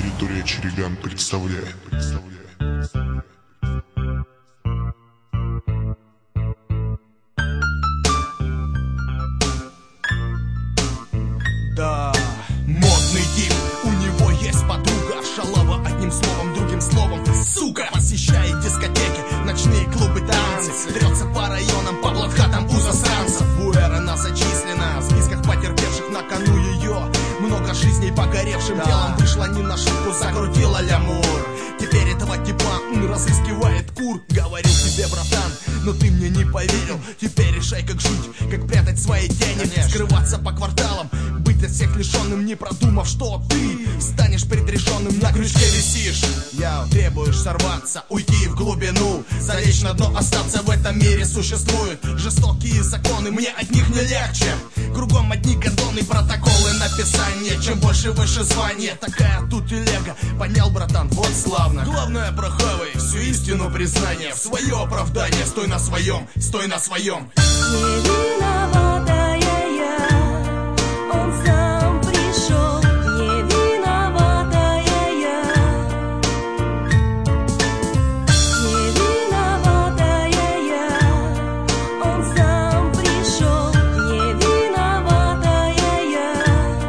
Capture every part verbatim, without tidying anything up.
Территория Череган представляет. Да, модный тип, у него есть подруга, шалава одним словом, другим словом, сука. Посещает дискотеки, ночные клубы, танцы, трется по районам, по блатхатам у засранцев. Буэра она зачислена в списках потерпевших, на кону ее много жизней погоревшим, да. Делом вышла не на шутку, закрутила лямур. Теперь этого типа м, разыскивает кур. Говорил тебе, братан, но ты мне не поверил. Теперь решай, как жить, как прятать свои тени, конечно. Скрываться по кварталам, быть от всех лишенным, не продумав, что ты станешь предрешенным. На крючке висишь, я требуешь сорваться, уйти в глубину, залечь на дно, остаться в этом мире. Существуют жестокие законы, мне от них не легче. Кругом одни гондоны, протоколы написания. Чем больше выше звание, такая тут телега. Понял, братан, вот славно. Главное, прохавай всю истину признания. В свое оправдание, стой на своем, стой на своем. Не виноватая я, он сам пришел. Не виноватая я, не виноватая я, он сам пришел. Не виноватая я.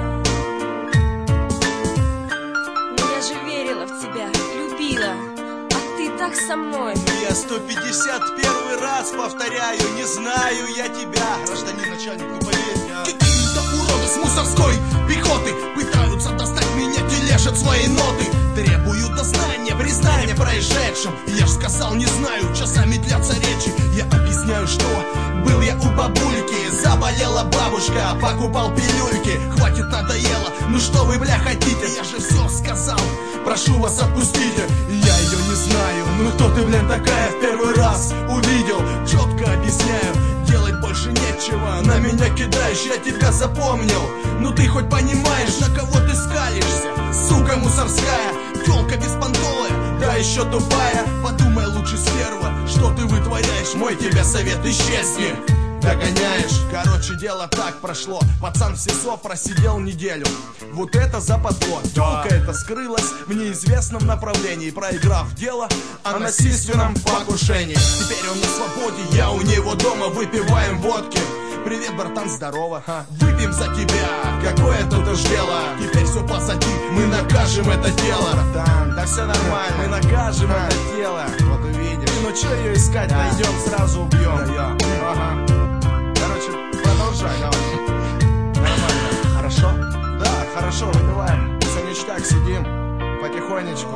Но я же верила в тебя, любила, а ты так со мной. Я сто пятьдесят первый раз повторяю, не знаю я тебя. Гражданин начальник, ну поверь, а. Какие-то уроды с мусорской пехоты пытаются достать меня, тележат свои ноты. Требуют дознания, признания происшедшим. Я ж сказал, не знаю, часами длятся речи. Я объясняю, что был я у бабульки, заболела бабушка, покупал пилюльки. Хватит, надоело, ну что вы, бля, хотите? Я же все сказал, прошу вас, отпустите. Я ее не знаю, ну кто ты, блин, такая? В первый раз увидел, четко объясняю, делать больше нечего. На меня кидаешь, я тебя запомнил. Ну ты хоть понимаешь, на кого ты скалишься? Сука мусорская, тёлка беспонтовая, да еще тупая. Подумай лучше, стерва, что ты вытворяешь. Мой тебе совет, исчезни. Догоняешь. Короче, дело так прошло. Пацан в СИЗО просидел неделю. Вот это западло. Тёлка эта скрылась в неизвестном направлении, проиграв дело о насильственном покушении. Теперь он на свободе, я у него дома, выпиваем водки. Привет, братан, здорово, ха. Выпьем за тебя, какое тут уж дело. Теперь все позади, мы накажем это дело. Братан, да все нормально, мы накажем а. это дело. Вот увидишь. Ну что ее искать, да. Найдем, сразу убьем. Да, ага. Короче, продолжай, давай. Нормально, хорошо? Да, хорошо, выпиваем. Все ништяк, сидим, потихонечку.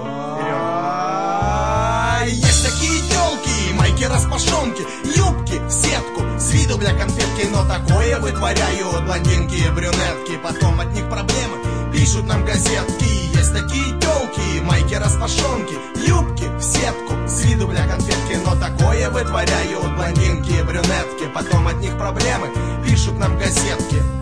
Вперед. Есть такие тёлки, майки распашонки, юбки в сетку, с виду, бля, конфетки, но такое вытворяют блондинки, брюнетки. Потом от них проблемы, пишут нам газетки. Есть такие тёлки, майки распашонки, юбки в сетку, с виду, бля, конфетки, но такое вытворяют блондинки, брюнетки. Потом от них проблемы, пишут нам газетки.